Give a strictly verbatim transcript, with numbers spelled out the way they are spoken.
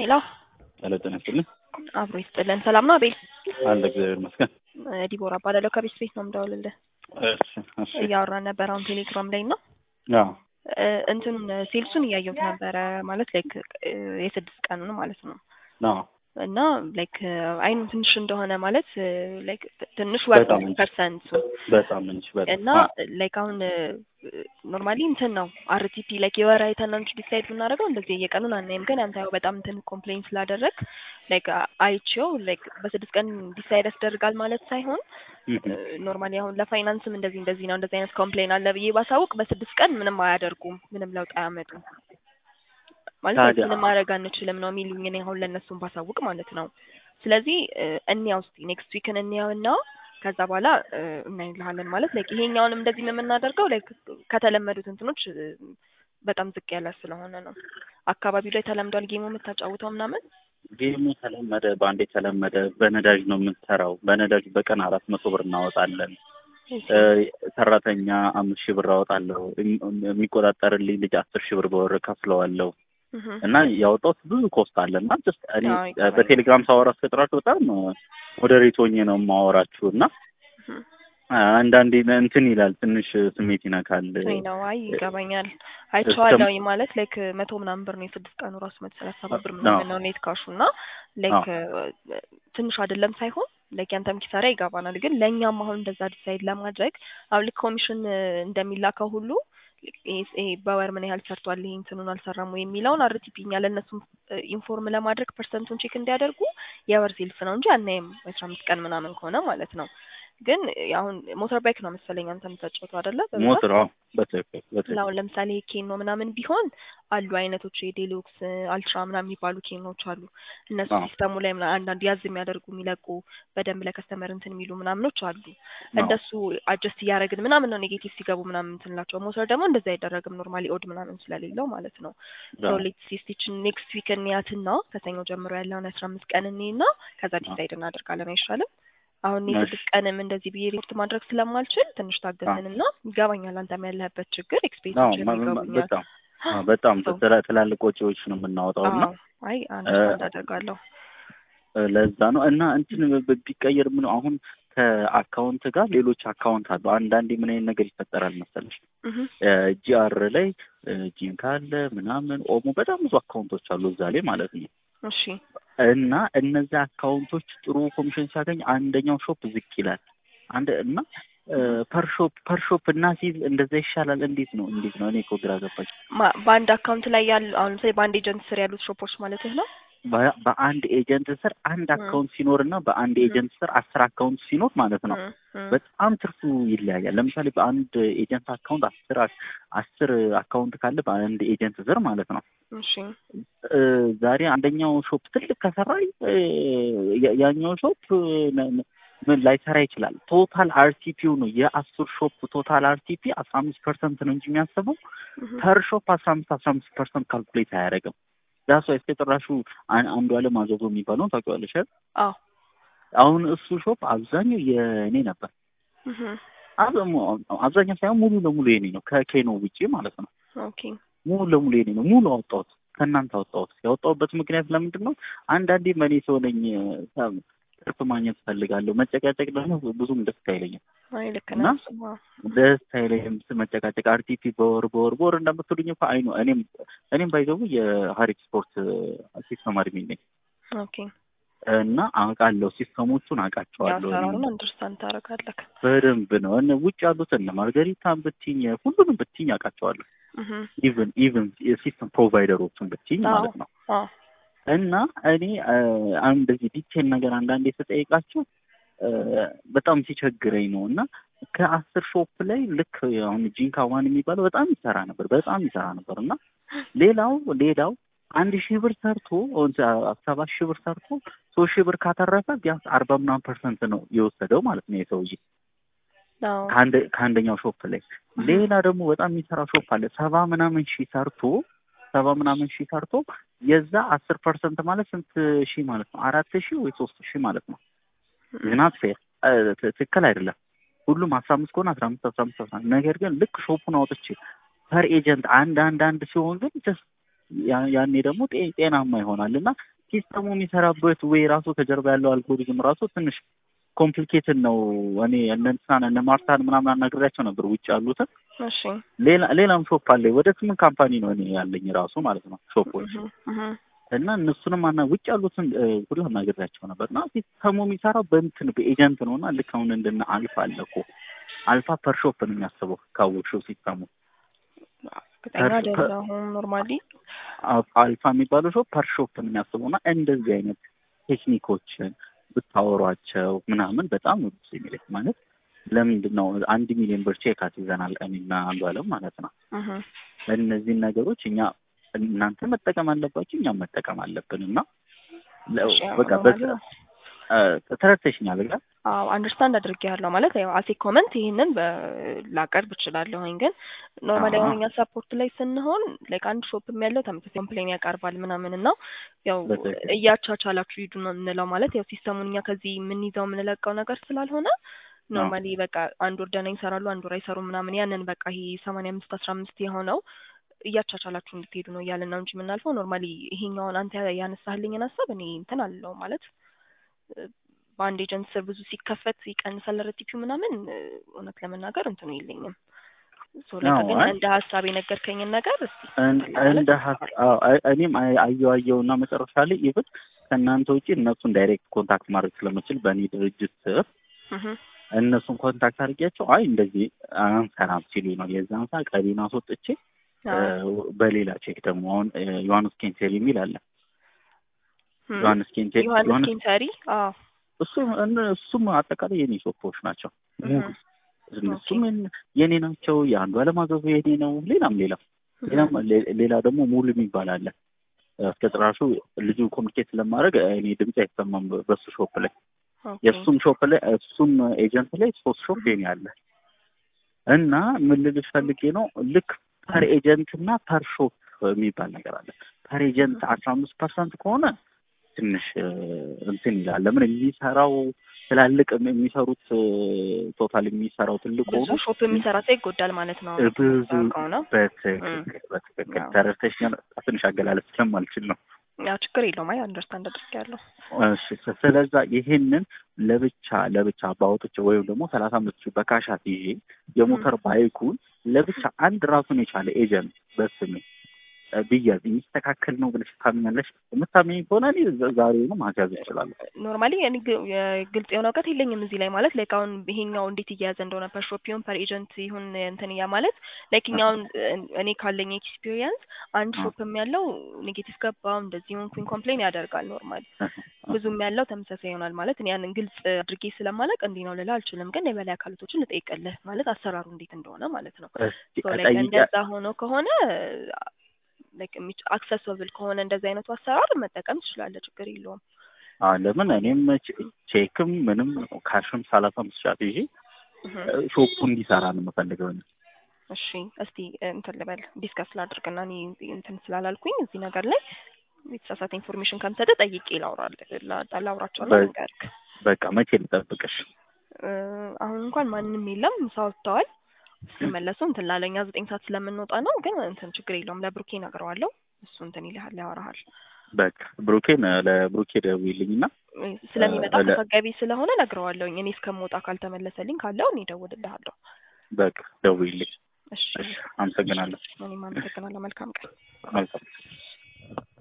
ሄሎ ሄሎ ጤና ይስጥልኝ። አብሮ ይስጥልን። ሰላም ነው አቤል? አለ እግዚአብሔር ይመስገን። ዲቦራ እባላለሁ ከቤት ቤት ነው የምደውልልህ። እሺ እሺ። እያወራን ነበር አሁን ቴሌግራም ላይ ነው። አዎ እንትኑን ሴልሱን እያየሁት ነበረ ማለት ላይክ የስድስት ቀኑን ማለት ነው። አዎ እና ላይክ አይኑ ትንሽ እንደሆነ ማለት ላይክ ትንሽ ወርዶ ፐርሰንቱ በጣም እንጂ በጣም እና ላይክ አሁን ኖርማሊ እንትን ነው አርቲፒ ላይክ የወራ አይተናንች ዲሳይድ ብናደርገው እንደዚህ የቀኑን አናይም። ግን አንተ ያው በጣም እንትን ኮምፕሌን ስላደረግ ላይክ አይቼው ላይክ በስድስት ቀን ዲሳይድ ያስደርጋል ማለት ሳይሆን ኖርማሊ አሁን ለፋይናንስም እንደዚህ እንደዚህ ነው እንደዚህ አይነት ኮምፕሌን አለ ብዬ ባሳውቅ በስድስት ቀን ምንም አያደርጉም፣ ምንም ለውጥ አያመጡም ማለት ምንም ማድረግ አንችልም ነው የሚሉኝ። እኔ አሁን ለነሱም ባሳውቅ ማለት ነው። ስለዚህ እንያው እስቲ ኔክስት ዊክን እንያውና ከዛ በኋላ እናይልሃለን ማለት ላይክ ይሄኛውንም እንደዚህ የምናደርገው ላይክ ከተለመዱት እንትኖች በጣም ዝቅ ያለ ስለሆነ ነው። አካባቢው ላይ ተለምዷል ጌሙ የምታጫውተው ምናምን ጌሙ ተለመደ፣ ባንዴ ተለመደ። በነዳጅ ነው የምንሰራው። በነዳጅ በቀን አራት መቶ ብር እናወጣለን። ሰራተኛ አምስት ሺህ ብር አወጣለሁ። የሚቆጣጠርልኝ ልጅ አስር ሺህ ብር በወር ከፍለዋለሁ። እና ያወጣሁት ብዙ ኮስት አለ እና ጀስት እኔ በቴሌግራም ሳወራ አስከጥራችሁ በጣም ሞዴሬት ሆኜ ነው የማወራችሁ እና አንዳንዴ እንትን ይላል ትንሽ ስሜት ይነካል። አይ ነው አይ ይገባኛል። አይቼዋለሁ ማለት ላይክ መቶ ምናምን ብር ነው የስድስት ቀኑ ራሱ መቶ ሰላሳ ብር ምናምን ነው ኔት ካሹ እና ላይክ ትንሽ አይደለም ሳይሆን ላይክ ያንተም ኪሳራ ይገባናል። ግን ለኛም አሁን እንደዛ ዲሳይድ ለማድረግ አሁን ልክ ኮሚሽን እንደሚላከው ሁሉ ይሄ በወር ምን ያህል ሰርቷል ይሄ እንትኑን አልሰራም ወይ የሚለውን አርቲፒኛ ለእነሱም ኢንፎርም ለማድረግ ፐርሰንቱን ቼክ እንዲያደርጉ የወር ሴልስ ነው እንጂ አናይም አስራ አምስት ቀን ምናምን ከሆነ ማለት ነው። ግን አሁን ሞተር ባይክ ነው መሰለኝ አንተ የምትጫወተው አይደለ? ሞተር አዎ፣ በትክክል በትክክል። አሁን ለምሳሌ ኬኖ ምናምን ቢሆን አሉ አይነቶች የዴሉክስ አልትራ ምናምን የሚባሉ ኬኖች አሉ። እነሱ ሲስተሙ ላይ አንዳንድ ያዝ የሚያደርጉ የሚለቁ በደንብ ለከስተመር እንትን የሚሉ ምናምኖች አሉ። እንደሱ አጀስት እያደረግን ምናምን ነው ኔጌቲቭ ሲገቡ ምናምን እንትንላቸው። ሞተር ደግሞ እንደዛ አይደረግም ኖርማሊ ኦድ ምናምን ስለሌለው ማለት ነው። ሶ ሌትስ ሲስቲችን ኔክስት ዊክ እንያትና ከሰኞ ጀምሮ ያለውን አስራ አምስት ቀን እንይና ከዛ ዲሳይድ እናደርጋለን። አይሻልም? አሁን የስድስት ቀንም እንደዚህ ብዬ ሪፖርት ማድረግ ስለማልችል ትንሽ ታገሰንና ይገባኛል አንተም ያለህበት ችግር ኤክስፔሪንስ ይገባኛል። በጣም ትላልቅ ወጪዎች ነው የምናወጣው እና አይ አንደርስታንድ አደርጋለሁ። ለዛ ነው እና እንትን ቢቀየር ምን አሁን ከአካውንት ጋር ሌሎች አካውንት አሉ። አንዳንዴ ምን አይነት ነገር ይፈጠራል መሰለሽ ጂአር ላይ ጂን ካለ ምናምን ኦሞ በጣም ብዙ አካውንቶች አሉ እዛ ላይ ማለት ነው። እሺ እና እነዚህ አካውንቶች ጥሩ ኮሚሽን ሲያገኝ አንደኛው ሾፕ ዝቅ ይላል። አንድ እና ፐር ሾፕ ፐር ሾፕ እና ሲል እንደዛ ይሻላል። እንዴት ነው እንዴት ነው? እኔ እኮ ግራ ገባኝ። በአንድ አካውንት ላይ ያሉ አሁን ለምሳሌ በአንድ ኤጀንት ስር ያሉት ሾፖች ማለት ነው። በአንድ ኤጀንት ስር አንድ አካውንት ሲኖርና በአንድ ኤጀንት ስር አስር አካውንት ሲኖር ማለት ነው በጣም ትርፉ ይለያያል። ለምሳሌ በአንድ ኤጀንት አካውንት አስር አስር አካውንት ካለ በአንድ ኤጀንት ስር ማለት ነው እሺ ዛሬ አንደኛው ሾፕ ትልቅ ከሰራ ያኛው ሾፕ ምን ላይሰራ ይችላል። ቶታል አርቲፒው ነው የአስር ሾፕ ቶታል አርቲፒ አስራ አምስት ፐርሰንት ነው እንጂ የሚያስበው ፐር ሾፕ አስራ አምስት አስራ አምስት ፐርሰንት ካልኩሌት አያደርግም። ዳሱ እስከጥራሹ አንዱ ዓለም አዘዞ የሚባለው ታውቂዋለሽ አይደል? አዎ አሁን እሱ ሾፕ አብዛኛው የኔ ነበር። እህ አብዛኛው ሳይሆን ሙሉ ለሙሉ የኔ ነው ከኬኖ ውጪ ማለት ነው። ኦኬ ሙሉ ለሙሉ የኔ ነው። ሙሉ አወጣሁት ከእናንተ አወጣሁት። ያወጣሁበት ምክንያት ለምንድን ነው? አንዳንዴ መኔ ሰው ነኝ ትርፍ ማግኘት ፈልጋለሁ። መጨቃጨቅ ደግሞ ብዙም ደስ አይለኝም። አይ ልክ ነህ። ደስ አይለኝም መጨቃጨቅ። አርቲፒ በወር በወር በወር እንደምትሉኝ እኮ አይ ነው እኔም እኔም ባይዘው የሀሪፍ ስፖርት ሲስተም አድሚን ነኝ። ኦኬ እና አውቃለሁ ሲስተሞቹን አውቃቸዋለሁ። ያሳራውን አንደርስታንድ ታረጋለህ በደንብ ነው። እነ ውጭ ያሉትን ማርጋሪታን ብትኝ ሁሉንም ብትኝ አውቃቸዋለሁ። ኢቭን ኢቭን የሲስተም ፕሮቫይደሮችን ብትኝ ማለት ነው። እና እኔ አንድ እንደዚህ ዲቴል ነገር አንዳንዴ ስጠይቃቸው በጣም ሲቸግረኝ ነው። እና ከአስር ሾፕ ላይ ልክ አሁን ጂንካ ዋን የሚባለው በጣም ይሰራ ነበር በጣም ይሰራ ነበር እና ሌላው ሌላው አንድ ሺህ ብር ሰርቶ ሰባት ሺህ ብር ሰርቶ ሶስት ሺህ ብር ካተረፈ ቢያንስ አርባ ምናምን ፐርሰንት ነው የወሰደው ማለት ነው የሰውዬ ከአንድ ከአንደኛው ሾፕ ላይ። ሌላ ደግሞ በጣም የሚሰራ ሾፕ አለ ሰባ ምናምን ሺህ ሰርቶ ሰባ ምናምን ሺህ ሰርቶ የዛ አስር ፐርሰንት ማለት ስንት ሺህ ማለት ነው? አራት ሺህ ወይ ሶስት ሺህ ማለት ነው። ዝናት ፌር ትክክል አይደለም። ሁሉም አስራ አምስት ከሆነ አስራ አምስት አስራ አምስት አስራ ነገር ግን ልክ ሾፑን አውጥቼ ፐር ኤጀንት አንድ አንድ አንድ ሲሆን ግን ጀስት ያኔ ደግሞ ጤናማ ይሆናል እና ሲስተሙ የሚሰራበት ወይ ራሱ ከጀርባ ያለው አልጎሪዝም ራሱ ትንሽ ኮምፕሊኬትድ ነው። እኔ እነንሳን እነ ማርታን ምናምን አናግሬያቸው ነበር ውጭ ያሉትን። እሺ ሌላ ሌላም ሾፕ አለ ወደ ስምንት ካምፓኒ ነው እኔ ያለኝ ራሱ ማለት ነው ሾፖች እና እነሱንም አና ውጭ ያሉትን ሁሉ አናግሬያቸው ነበር። እና ሲስተሙ የሚሰራው በእንትን በኤጀንት ነውና ልክ አሁን እንደነ አልፋ አለ እኮ አልፋ ፐር ሾፕ ነው የሚያስበው ካወቅሽው ሲስተሙ ከተኛ አይደለም ኖርማሊ አልፋ የሚባለው ሾፕ ፐር ሾፕ ነው የሚያስበውና እንደዚህ አይነት ቴክኒኮችን ብታወሯቸው ምናምን በጣም ነው ደስ የሚለኝ። ማለት ለምንድን ነው አንድ ሚሊዮን ብር ቼክ አስይዘናል እኔና አንዱ አለም ማለት ነው። እነዚህ ነገሮች እኛ እናንተ መጠቀም አለባችሁ እኛም መጠቀም አለብንና በቃ በቃ ተረተሽኛል አይደል? አዎ አንደርስታንድ አድርጌያለሁ። ማለት ያው አሴ ኮመንት ይሄንን ላቀርብ እችላለሁኝ ግን ኖርማሊ አሁን እኛ ሰፖርት ላይ ስንሆን ላይክ አንድ ሾፕም ያለው ተመሳሳይ ኮምፕሌን ያቀርባል ምናምን እና ያው እያቻቻላችሁ ሂዱ ነው የምንለው። ማለት ያው ሲስተሙን እኛ ከዚህ የምንይዘው የምንለቀው ነገር ስላልሆነ ኖርማሊ በቃ አንድ ወር ደህና ይሰራሉ አንድ ወር አይሰሩም ምናምን ያንን በቃ ይሄ ሰማንያ አምስት አስራ አምስት የሆነው እያቻቻላችሁ እንድትሄዱ ነው እያልን ነው እንጂ የምናልፈው ኖርማሊ ይሄኛውን አንተ ያነሳህልኝን ሀሳብ እኔ እንትን አለው ማለት በአንድ ኤጀንት ስር ብዙ ሲከፈት ይቀንሳል ሬቲፒው ምናምን እውነት ለመናገር እንትኑ የለኝም። ሶ ለካ ግን እንደ ሀሳብ የነገርከኝን ነገር እስቲ እንደ ሀሳብ እኔም አየው አየውና መጨረሻ ላይ ኢቭን ከእናንተ ውጪ እነሱን ዳይሬክት ኮንታክት ማድረግ ስለምችል በእኔ ድርጅት ስር እነሱን ኮንታክት አድርጌያቸው አይ እንደዚህ አንሰራም ሲሉ ነው የዛን ሰዓት ቀሪና አስወጥቼ በሌላ ቼክ ደግሞ አሁን ዮሐንስ ኬንተሪ የሚል አለ። ዮሐንስ ኬንተሪ ዮሐንስ ኬንተሪ አዎ እሱ እሱም አጠቃላይ የኔ ሾፖች ናቸው። እሱም የኔ ናቸው። የአንዱ አለማዘዙ የኔ ነው። ሌላም ሌላም ሌላም ሌላ ደግሞ ሙሉ የሚባል አለ። እስከጥራሹ ልጁ ኮሚኒኬት ለማድረግ እኔ ድምጽ አይሰማም በሱ ሾፕ ላይ የሱም ሾፕ ላይ እሱም ኤጀንት ላይ ሶስት ሾፕ የኔ አለ እና ምን ልልሽ ፈልጌ ነው ልክ ፐር ኤጀንት እና ፐር ሾፕ የሚባል ነገር አለ። ፐር ኤጀንት አስራ አምስት ፐርሰንት ከሆነ ትንሽ እንትን ይላል። ለምን የሚሰራው ትላልቅ የሚሰሩት ቶታል የሚሰራው ትልቅ ሆኖ ብዙ ሾፕ የሚሰራ ሰው ይጎዳል ማለት ነው። ብዙ በትክክል በትክክል ተረስተሽ ትንሽ አገላለጽ ስለማልችል ነው። ያው ችግር የለውም። አይ አንደርስታንድ አድርጌያለሁ። እሺ ስለዛ ይሄንን ለብቻ ለብቻ ባወጥቼ ወይም ደግሞ ሰላሳ አምስት ሺህ በካሻት ይዤ የሞተር ባይኩን ለብቻ አንድ ራሱን የቻለ ኤጀንት በስሜ ቢያዝ የሚስተካከል ነው ብለሽ ታምኛለሽ? የምታምኚ ከሆነ እኔ ዛሬውንም ማስያዝ እችላለሁ። ኖርማሊ እኔ ግልጽ የሆነ እውቀት የለኝም እዚህ ላይ ማለት ላይክ አሁን ይሄኛው እንዴት እያያዘ እንደሆነ ፐር ሾፕ ይሁን ፐር ኤጀንት ይሁን እንትን ያ ማለት ላይክ እኛውን እኔ ካለኝ ኤክስፒሪየንስ አንድ ሾፕም ያለው ኔጌቲቭ ገባው እንደዚህ ሆንኩኝ ኮምፕሌን ያደርጋል። ኖርማሊ ብዙም ያለው ተመሳሳይ ይሆናል ማለት እኔ ያንን ግልጽ አድርጌ ስለማላውቅ እንዲህ ነው ልላ አልችልም። ግን የበላይ አካላቶችን ልጠይቅልህ ማለት አሰራሩ እንዴት እንደሆነ ማለት ነው። ሶ ላይክ እንደዛ ሆኖ ከሆነ ላይክ አክሰሲብል ከሆነ እንደዚህ አይነቱ አሰራር መጠቀም ትችላለህ። ችግር የለውም። አዎ ለምን እኔም ቼክም ምንም ካሽም ሰላሳ አምስት ሺህ ይዤ ሾፑ እንዲሰራ ነው የምፈልገው። እሺ እስቲ እንትን ልበል ዲስከስ ላድርግና እኔ እንትን ስላላልኩኝ እዚህ ነገር ላይ የተሳሳተ ኢንፎርሜሽን ካንተ ጠይቄ ላውራል ላውራቸው ነው ነገር በቃ መቼ ልጠብቅሽ? አሁን እንኳን ማንንም የለም ሰው ወጥተዋል። ሲመለሱ እንትን ላለኛ ዘጠኝ ሰዓት ስለምንወጣ ነው። ግን እንትን ችግር የለውም ለብሩኬ ነግረዋለሁ። እሱ እንትን ይልሃል ያወራሃል። በቃ ብሩኬን ለብሩኬ ደውይልኝና ስለሚመጣ ተፈጋቢ ስለሆነ ነግረዋለሁ። እኔ እስከምወጣ ካልተመለሰልኝ ካለው እኔ ደውልልሃለሁ። በቃ ደውይልኝ። እሺ አመሰግናለሁ። እኔም አመሰግናለሁ። መልካም ቀን። መልካም